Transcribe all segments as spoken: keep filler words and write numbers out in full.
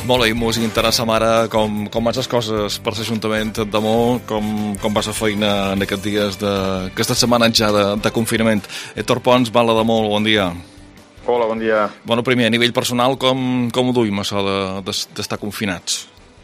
Molt bé, mos interessa, mare, com, com van les coses per l'Ajuntament d'Amó, com, com va la feina en aquests dies d'aquesta setmana ja de, de confinament. Héctor Pons, Vala de Molt, bon dia. Hola, bon dia. Bueno, primer, a nivell personal, com, com ho duim, això d'estar de, de, confinats?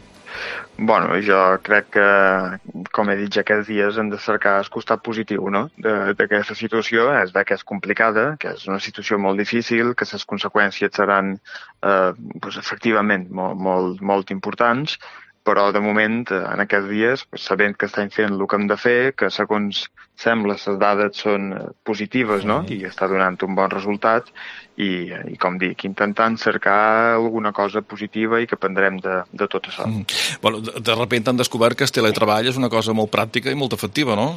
Bueno, jo crec que, com he dit ja aquests dies, hem de cercar el costat positiu, no?, d'aquesta situació. És de que és complicada, que és una situació molt difícil, que les conseqüències seran eh, pues, efectivament molt, molt, molt importants, però de moment, en aquests dies, pues, sabent que estem fent el que hem de fer, que segons sembla les dades són positives, no?, i està donant un bon resultat, i, i com dic, intentant cercar alguna cosa positiva i que prendrem de, de tot això. Mm. Bueno, de, de repente han descobert que el teletreball és una cosa molt pràctica i molt efectiva, no?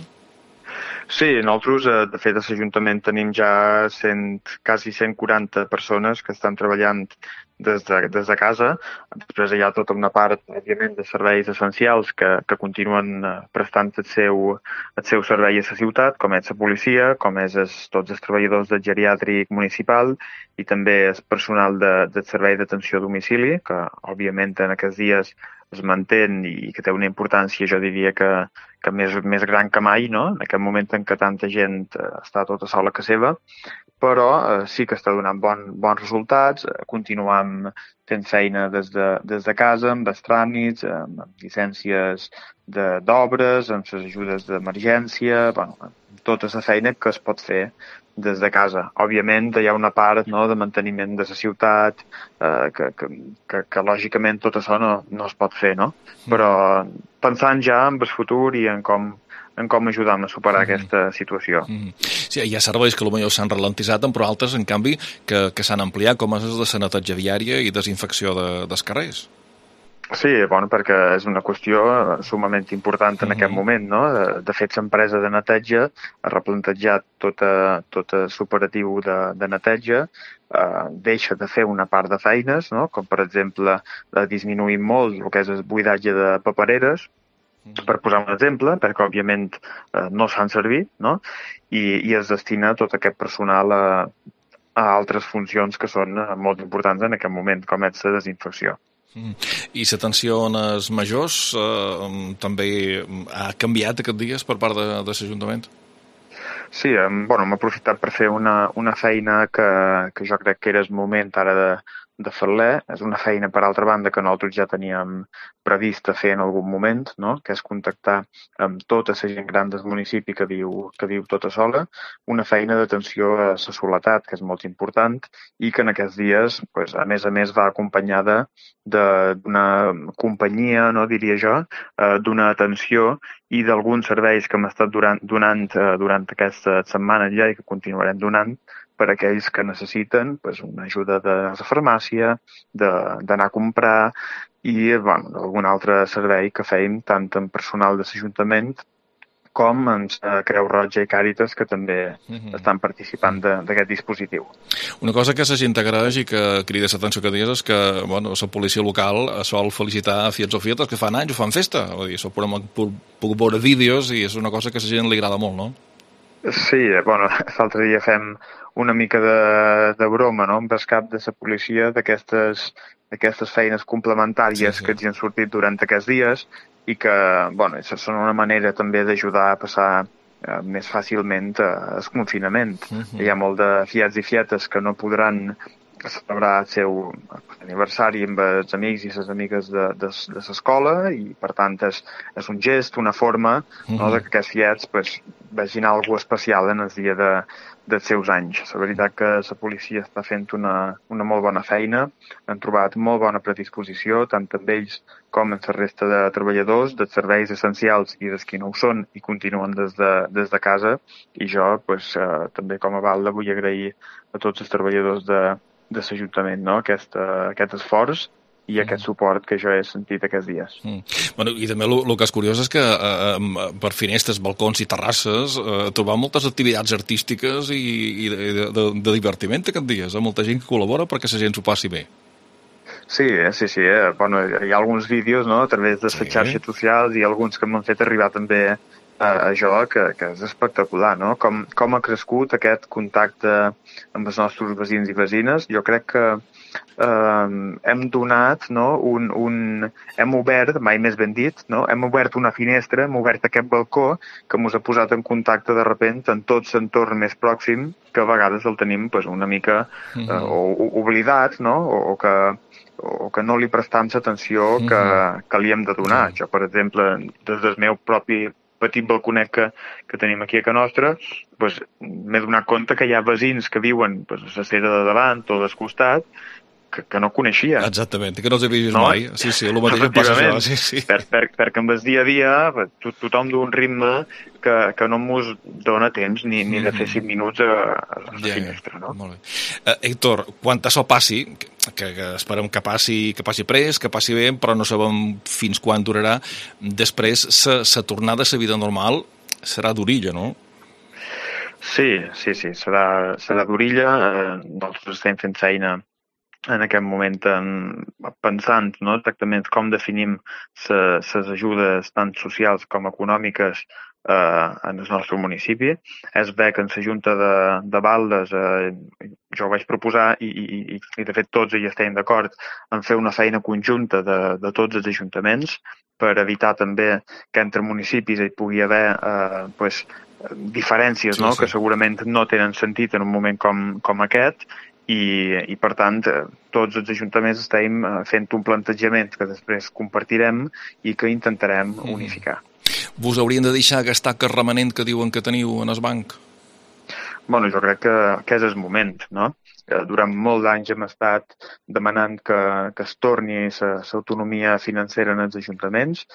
Sí, nosaltres, de fet, a l'Ajuntament tenim ja cent, quasi cent quaranta persones que estan treballant des de, des de casa. Després hi ha tota una part, òbviament, de serveis essencials que, que continuen prestant el seu, el seu servei a la ciutat, com és la policia, com és es, tots els treballadors del geriàtric municipal i també el personal de, del servei d'atenció a domicili, que, òbviament, en aquests dies es mantén i que té una importància, jo diria que, que més, més gran que mai, no?, en aquest moment en què tanta gent està tota sola a casa seva, però eh, sí que està donant bon, bons resultats. Continuem fent feina des de, des de casa, amb els tràmits, amb llicències d'obres, amb les ajudes d'emergència, bueno, tota la feina que es pot fer des de casa. Òbviament hi ha una part, no, de manteniment de la ciutat, eh, que, que, que, que lògicament tot això no, no es pot fer, no? Però pensant ja en el futur i en com, en com ajudar a superar mm. aquesta situació. Mm. Sí, hi ha serveis que potser s'han ralentitzat, però altres, en canvi, que, que s'han ampliat, com és de la neteja viària i desinfecció de, dels carrers. Sí, bueno, perquè és una qüestió sumament important en mm-hmm. aquest moment, no? De, de fet, l'empresa de neteja ha replantejat tota, tot l'operatiu de, de neteja, eh, deixa de fer una part de feines, no?, com per exemple ha disminuït molt el que és el buidatge de papereres, mm-hmm. per posar un exemple, perquè òbviament eh, no s'han servit, no?, i, i es destina tot aquest personal a, a altres funcions que són molt importants en aquest moment, com és la desinfecció. I l'atenció als majors eh, també ha canviat aquests dies per part de, de l'Ajuntament? Sí, eh, bueno, hem aprofitat per fer una, una feina que, que jo crec que era el moment ara de, de fer-la. És una feina, per altra banda, que nosaltres ja teníem previst fer en algun moment, no?, que és contactar amb tota la gent gran del municipi que viu, que viu tota sola, una feina d'atenció a la soledat, que és molt important, i que en aquests dies, pues, a més a més, va acompanyada d'una companyia, no, diria jo, eh, d'una atenció i d'alguns serveis que hem estat durant, donant eh, durant aquesta setmana ja i que continuarem donant per a aquells que necessiten, pues, una ajuda de la farmàcia, d'anar a comprar i bueno, algun altre servei que fèiem tant en personal de l'Ajuntament com en Creu Roja i Càritas, que també mm-hmm. estan participant d'aquest dispositiu. Una cosa que la gent agraeix i que crida l'atenció que dius és que bueno, la policia local sol felicitar fiets o fietes que fan anys o fan festa. Vull dir, això puc veure vídeos i és una cosa que a la gent li agrada molt, no? Sí, bueno, l'altre dia fem una mica de, de broma, no?, amb el cap de la policia d'aquestes d'aquestes feines complementàries sí, sí. que ens hi han sortit durant aquests dies i que, bueno, són una manera també d'ajudar a passar eh, més fàcilment eh, el confinament. Uh-huh. Hi ha molt de fiats i fietes que no podran celebrar el seu aniversari amb els amics i les amigues de, de, de l'escola i, per tant, és, és un gest, una forma, uh-huh. no?, que aquests fiats pues, vegin alguna cosa especial en el dia de, dels seus anys. La veritat que la policia està fent una, una molt bona feina, han trobat molt bona predisposició, tant amb ells com amb la resta de treballadors, dels serveis essencials i dels qui no ho són i continuen des de, des de casa. I jo, pues, eh, també com a Valda, vull agrair a tots els treballadors de, de l'Ajuntament, no?, aquest, uh, aquest esforç i mm. aquest suport que jo he sentit aquests dies. Mm. Bueno, i també el que és curiós és que eh, per finestres, balcons i terrasses eh, trobar moltes activitats artístiques i, i de, de, de divertiment aquests dies, eh? Molta gent que col·labora perquè la gent s'ho passi bé. Sí, sí, sí. Eh? Bueno, hi ha alguns vídeos, no?, a través de les sí. xarxes socials i alguns que m'han fet arribar també a, a jo, que, que és espectacular, no?, com, com ha crescut aquest contacte amb els nostres veïns i veïnes. Jo crec que eh, hem donat, no, un, un, hem obert, mai més ben dit, no, hem obert una finestra, hem obert aquest balcó que ens ha posat en contacte de repent en tot l'entorn més pròxim, que a vegades el tenim pues, una mica eh, o, o oblidat, no, o, o que o que no li prestam l'atenció que, que li hem de donar. Jo, per exemple, des del meu propi petit balconet que, que tenim aquí a Can Nostra, pues, m'he donat compte que hi ha veïns que viuen pues, a la cera de davant o del costat que, que no coneixia. Exactament, que no els havia vist no? mai. Sí, sí, el mateix em passa això. Sí, sí. Per, per, perquè en el dia a dia to, tothom d'un ritme que, que no mos dona temps ni, ni de fer cinc minuts a, a la ja, finestra. No? Molt bé. Uh, Héctor, quan això passi, que, que esperem que passi, que passi pres, que passi bé, però no sabem fins quan durarà, després la tornada a la vida normal serà d'orilla, no? Sí, sí, sí, serà, serà d'orilla. Eh, nosaltres estem fent feina en aquest moment en, pensant no, exactament com definim les ajudes tant socials com econòmiques eh, en el nostre municipi. És bé que en la Junta de, de Baldes eh, jo ho vaig proposar i, i, i de fet tots hi estem d'acord en fer una feina conjunta de, de tots els ajuntaments per evitar també que entre municipis hi pugui haver eh, pues, diferències sí, no? sí. que segurament no tenen sentit en un moment com, com aquest. I, i per tant, tots els ajuntaments estem fent un plantejament que després compartirem i que intentarem unificar. Vos haurien de deixar gastar aquest remanent que diuen que teniu en el banc? Bueno, jo crec que, que és el moment, no? Durant molts anys hem estat demanant que, que es torni l'autonomia financera en els ajuntaments.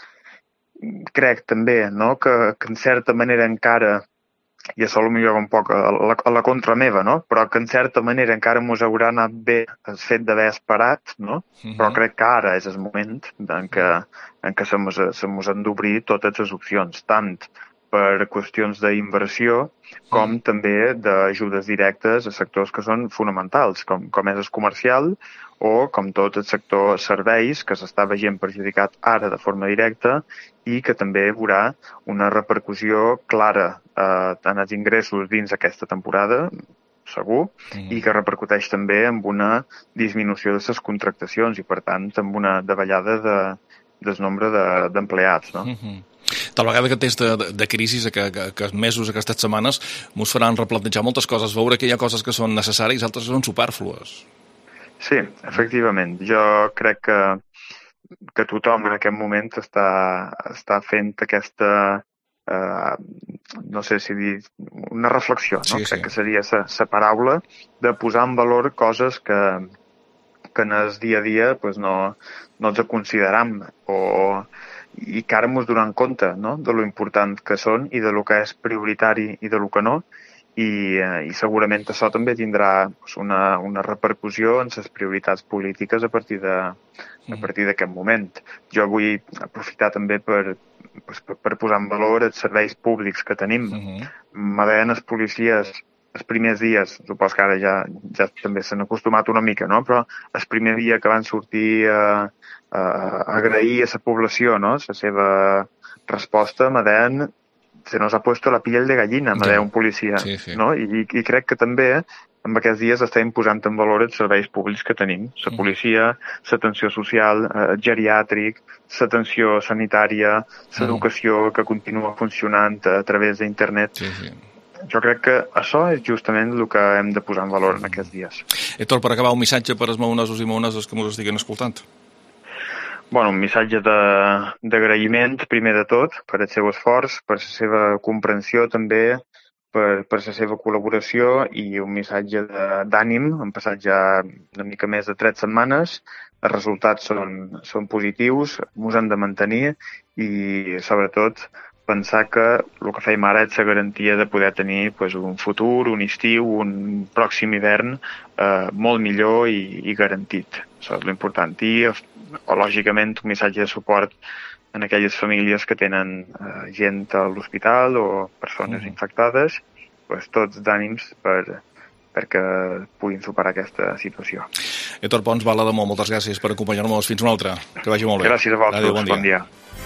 Crec també no? que, que en certa manera encara i això potser un poc a la, a la contra meva, no? Però que en certa manera encara ens haurà anat bé el fet d'haver esperat, no? Uh-huh. Però crec que ara és el moment en què, en què se mos han d'obrir totes les opcions, tant per qüestions d'inversió com uh-huh. també d'ajudes directes a sectors que són fonamentals, com, com és el comercial o com tot el sector serveis que s'està veient perjudicat ara de forma directa i que també veurà una repercussió clara eh, en els ingressos dins aquesta temporada, segur, mm. i que repercuteix també amb una disminució de les contractacions i, per tant, amb una davallada de, del nombre d'empleats. De, no? Mm-hmm. Tal vegada que tens de, de, de crisi, que, que, que mesos, aquestes setmanes, ens faran replantejar moltes coses, veure que hi ha coses que són necessàries i altres que són supèrflues. Sí, efectivament. Jo crec que, que tothom en aquest moment està, està fent aquesta, eh, no sé si dir, una reflexió, no? Sí, crec sí. que seria la paraula de posar en valor coses que, que en el dia a dia pues, no, no ens consideram o, i que ara ens donem compte no? de lo important que són i de lo que és prioritari i de lo que no. I, i segurament això també tindrà una, una repercussió en les prioritats polítiques a partir de, a partir d'aquest moment. Jo vull aprofitar també per, per, per posar en valor els serveis públics que tenim. Uh-huh. M'agraden els policies els primers dies, supos que ara ja, ja també s'han acostumat una mica, no? Però el primer dia que van sortir a, a, a agrair a la població no? la seva resposta, m'agraden se nos ha puesto la piel de gallina, m'ha dit un policia. Sí, sí. No? I, I crec que també en aquests dies estem posant en valor els serveis públics que tenim. La policia, l'atenció social, el geriàtric, l'atenció sanitària, l'educació que continua funcionant a través d'internet. Sí, sí. Jo crec que això és justament el que hem de posar en valor en aquests dies. Héctor, per acabar, un missatge per als maonesos i maoneses que ens estiguen escoltant. Bueno, un missatge d'agraïment, primer de tot, per el seu esforç, per la seva comprensió també, per, per la seva col·laboració i un missatge d'ànim. Han passat ja una mica més de tres setmanes, els resultats són, són positius, ens hem de mantenir i, sobretot, pensar que el que fem ara és la garantia de poder tenir pues, un futur, un estiu, un pròxim hivern eh, molt millor i, i garantit. Això és l'important. I, o, lògicament, un missatge de suport en aquelles famílies que tenen eh, gent a l'hospital o persones mm. infectades, pues, tots d'ànims per, perquè puguin superar aquesta situació. Héctor Pons, Val d'Ademó, moltes gràcies per acompanyar-nos. Fins una altra. Que vagi molt bé. Gràcies a vosaltres. Adéu, bon dia. Bon dia.